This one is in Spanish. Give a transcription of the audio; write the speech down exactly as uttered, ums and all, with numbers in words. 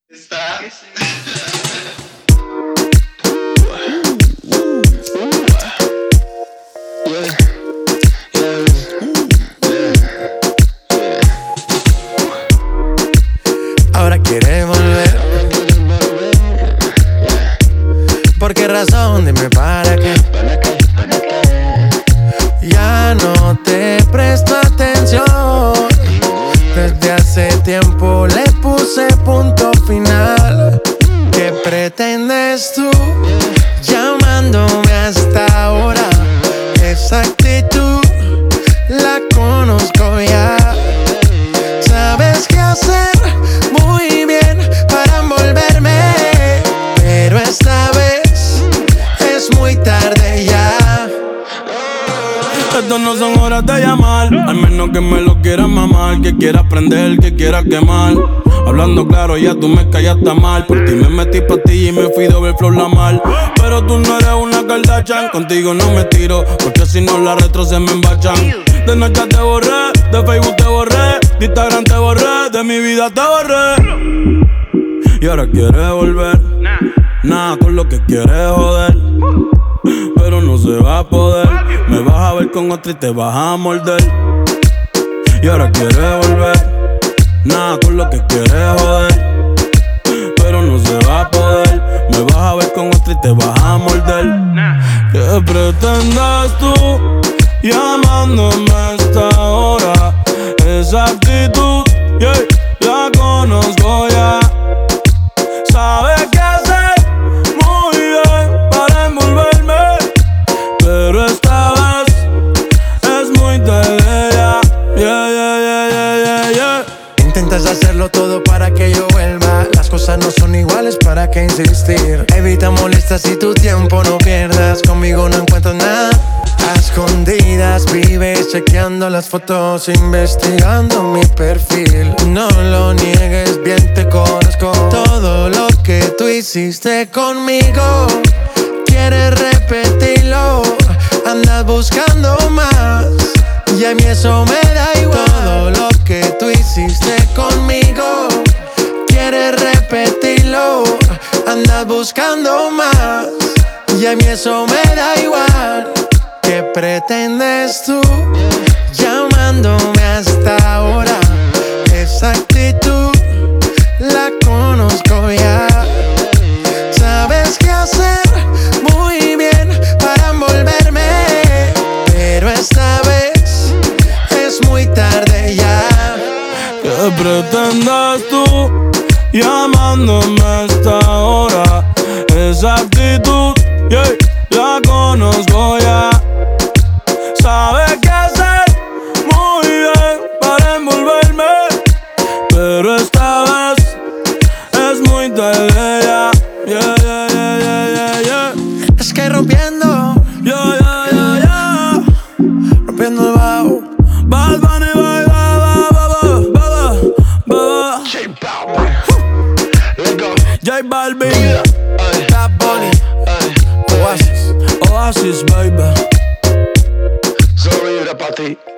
Está. Ahora quiere volver. ¿Por qué razón? Dime para qué. Ya no te presto atención. Desde hace tiempo le puse punto final. ¿Qué pretendes tú llamándome hasta ahora? Esa actitud la conozco ya. Sabes qué hacer muy bien para envolverme, pero esta vez es muy tarde ya. Estas no son horas de llamar, al menos que me lo quieras mamar, que quieras prender, que quieras quemar. Hablando claro, ya tú me callaste mal. Por ti me metí pastilla y me fui de overflow la mal. Pero tú no eres una Kardashian, contigo no me tiro, porque si no la retro se me embachan. De noche te borré, de Facebook te borré, de Instagram te borré, de mi vida te borré. Y ahora quieres volver, nada con lo que quieres joder, pero no se va a poder. Me vas a ver con otra y te vas a morder. Y ahora quieres volver, nada con lo que quieres joder, pero no se va a poder. Me vas a ver con otra y te vas a morder. ¿Qué pretendes tú llamándome a esta hora? Esa actitud, yeah, la conozco ya. Sabes qué hacer muy bien para envolverme, pero esta vez es muy tarde ya. Yeah, yeah, yeah, yeah, yeah, yeah. Intentas hacerlo todo para que yo vuelva. Las cosas no son iguales, ¿para qué insistir? Evita molestas y tu tiempo no pierdas. Conmigo no encuentras nada. A escondidas vives chequeando las fotos, investigando mi perfil. No lo niegues, bien te conozco. Todo lo que tú hiciste conmigo, quieres repetirlo. Andas buscando más y a mí eso me da igual. Todo lo que tú hiciste conmigo, quieres repetirlo. Andas buscando más y a mí eso me da igual. ¿Qué pretendes tú llamándome hasta ahora? Esa actitud la conozco ya. Sabes qué hacer muy bien para envolverme, pero esta vez es muy tarde ya. ¿Qué pretendes tú llamándome a esta hora? Esa actitud, yeah, la conozco ya. Sabes qué hacer muy bien para envolverme, pero esta vez es muy tarde ya. Yeah, yeah, yeah, yeah, yeah, yeah. Es que rompiendo, Yeah, yeah, yeah, yeah. rompiendo el bajo. Bad Bunny, bye, bye, bye, bye, bye, bye. J Balvin. Let's go. J Balvin, Bad Bunny, Oasis. Oasis, baby. Solo vibra pa' ti.